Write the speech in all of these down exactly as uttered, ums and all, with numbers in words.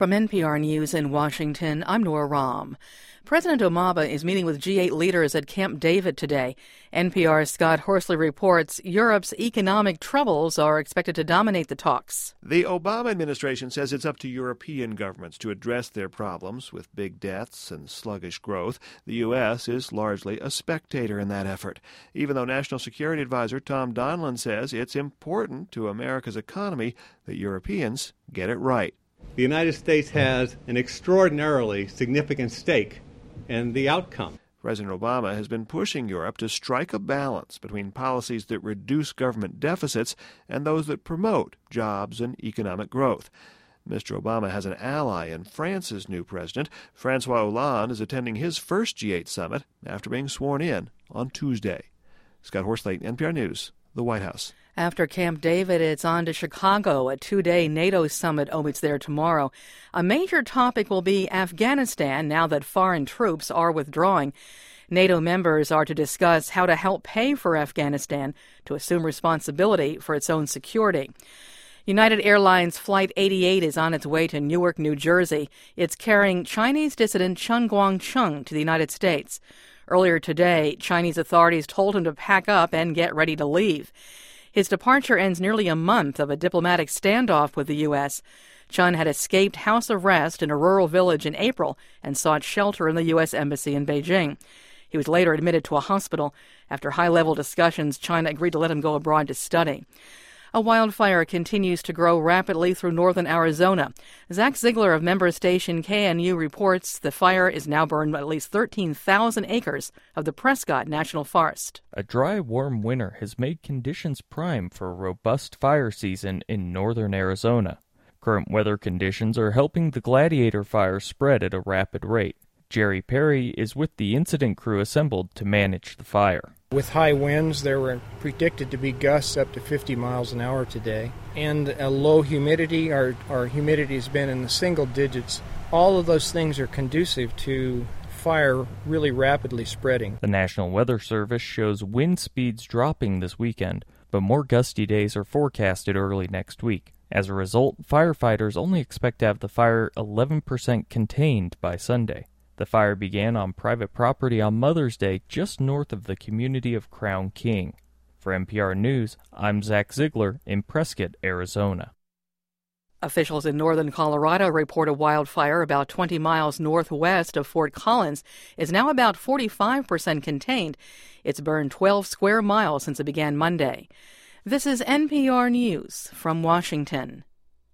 From N P R News in Washington, I'm Nora Rahm. President Obama is meeting with G eight leaders at Camp David today. N P R's Scott Horsley reports Europe's economic troubles are expected to dominate the talks. The Obama administration says it's up to European governments to address their problems with big debts and sluggish growth. The U S is largely a spectator in that effort, even though National Security Advisor Tom Donilon says it's important to America's economy that Europeans get it right. The United States has an extraordinarily significant stake in the outcome. President Obama has been pushing Europe to strike a balance between policies that reduce government deficits and those that promote jobs and economic growth. Mister Obama has an ally in France's new president. François Hollande is attending his first G eight summit after being sworn in on Tuesday. Scott Horsley, N P R News, the White House. After Camp David, it's on to Chicago. A two-day NATO summit awaits there tomorrow. A major topic will be Afghanistan now that foreign troops are withdrawing. NATO members are to discuss how to help pay for Afghanistan to assume responsibility for its own security. United Airlines Flight eighty-eight is on its way to Newark, New Jersey. It's carrying Chinese dissident Chen Guangcheng to the United States. Earlier today, Chinese authorities told him to pack up and get ready to leave. His departure ends nearly a month of a diplomatic standoff with the U S. Chen had escaped house arrest in a rural village in April and sought shelter in the U S Embassy in Beijing. He was later admitted to a hospital. After high-level discussions, China agreed to let him go abroad to study. A wildfire continues to grow rapidly through northern Arizona. Zach Ziegler of member station K N U reports the fire is now burned at least thirteen thousand acres of the Prescott National Forest. A dry, warm winter has made conditions prime for a robust fire season in northern Arizona. Current weather conditions are helping the Gladiator fire spread at a rapid rate. Jerry Perry is with the incident crew assembled to manage the fire. With high winds, there were predicted to be gusts up to fifty miles an hour today, and a low humidity. Our, our humidity has been in the single digits. All of those things are conducive to fire really rapidly spreading. The National Weather Service shows wind speeds dropping this weekend, but more gusty days are forecasted early next week. As a result, firefighters only expect to have the fire eleven percent contained by Sunday. The fire began on private property on Mother's Day just north of the community of Crown King. For N P R News, I'm Zach Ziegler in Prescott, Arizona. Officials in northern Colorado report a wildfire about twenty miles northwest of Fort Collins is now about forty-five percent contained. It's burned twelve square miles since it began Monday. This is N P R News from Washington.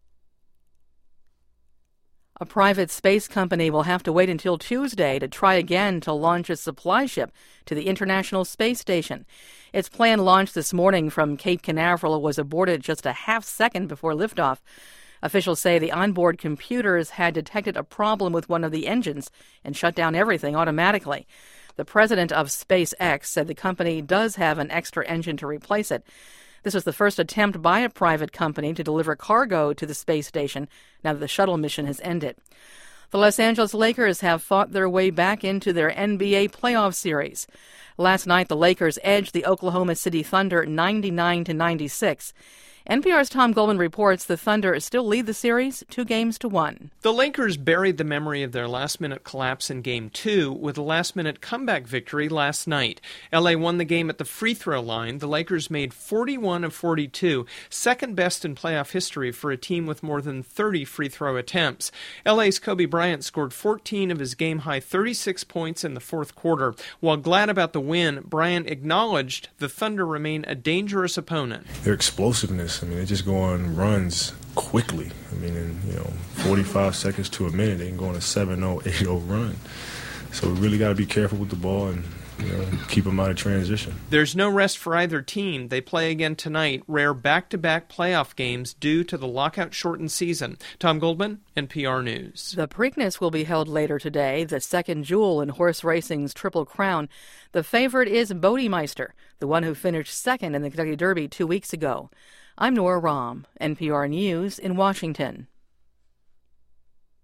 A private space company will have to wait until Tuesday to try again to launch a supply ship to the International Space Station. Its planned launch this morning from Cape Canaveral was aborted just a half second before liftoff. Officials say the onboard computers had detected a problem with one of the engines and shut down everything automatically. The president of SpaceX said the company does have an extra engine to replace it. This was the first attempt by a private company to deliver cargo to the space station now that the shuttle mission has ended. The Los Angeles Lakers have fought their way back into their N B A playoff series. Last night, the Lakers edged the Oklahoma City Thunder ninety-nine to ninety-six. N P R's Tom Goldman reports the Thunder still lead the series two games to one. The Lakers buried the memory of their last-minute collapse in Game two with a last-minute comeback victory last night. L A won the game at the free throw line. The Lakers made forty-one of forty-two, second best in playoff history for a team with more than thirty free throw attempts. L A's Kobe Bryant scored fourteen of his game-high thirty-six points in the fourth quarter. While glad about the win, Bryant acknowledged the Thunder remain a dangerous opponent. Their explosiveness, I mean, they just go on runs quickly. I mean, in, you know, forty-five seconds to a minute, they can go on a seven oh, eight oh run. So we really got to be careful with the ball and, you know, keep them out of transition. There's no rest for either team. They play again tonight, rare back-to-back playoff games due to the lockout-shortened season. Tom Goldman, N P R News. The Preakness will be held later today, the second jewel in horse racing's Triple Crown. The favorite is Bodemeister, the one who finished second in the Kentucky Derby two weeks ago. I'm Nora Rahm, N P R News in Washington.